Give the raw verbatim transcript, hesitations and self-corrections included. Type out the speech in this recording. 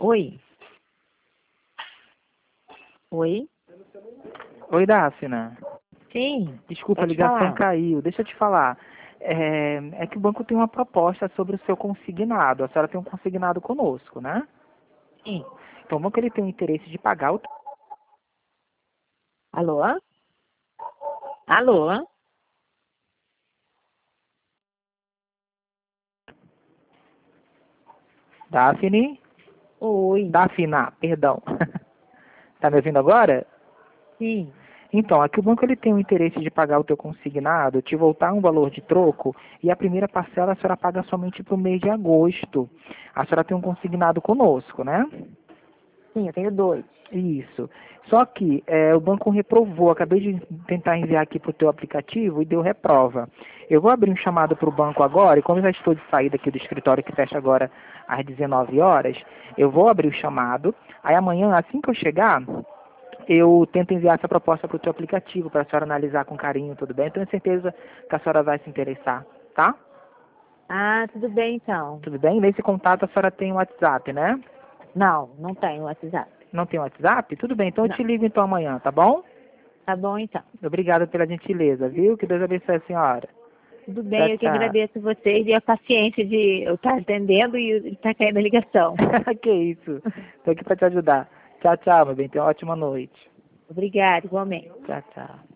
Oi. Oi. Oi, Dáfina. Sim. Desculpa, a Pode ligação falar. caiu. Deixa eu te falar. É, é que o banco tem uma proposta sobre o seu consignado. A senhora tem um consignado conosco, né? Sim. Então, o banco ele tem o interesse de pagar o... Alô? Alô? Daphne? Oi. Dafina, perdão. Tá me ouvindo agora? Sim. Então, aqui o banco ele tem o interesse de pagar o teu consignado, te voltar um valor de troco, e a primeira parcela a senhora paga somente para o mês de agosto. A senhora tem um consignado conosco, né? Sim, eu tenho dois. Isso. Só que é, o banco reprovou. Acabei de tentar enviar aqui para o teu aplicativo e deu reprova. Eu vou abrir um chamado para o banco agora, e como eu já estou de saída aqui do escritório, que fecha agora às dezenove horas, eu vou abrir o chamado. Aí amanhã, assim que eu chegar, eu tento enviar essa proposta para o teu aplicativo, para a senhora analisar com carinho, tudo bem? Eu tenho certeza que a senhora vai se interessar, tá? Ah, tudo bem então. Tudo bem? Nesse contato a senhora tem o WhatsApp, né? Não, não tenho WhatsApp. Não tem WhatsApp? Tudo bem, então eu Não. te ligo então amanhã, tá bom? Tá bom então. Obrigado pela gentileza, viu? Que Deus abençoe a senhora. Tudo Tchau, bem, eu que tchau. agradeço vocês e a paciência de eu estar atendendo e estar caindo a ligação. Que isso. Estou aqui para te ajudar. Tchau, tchau, meu bem. Tenha uma ótima noite. Obrigada, igualmente. Tchau, tchau.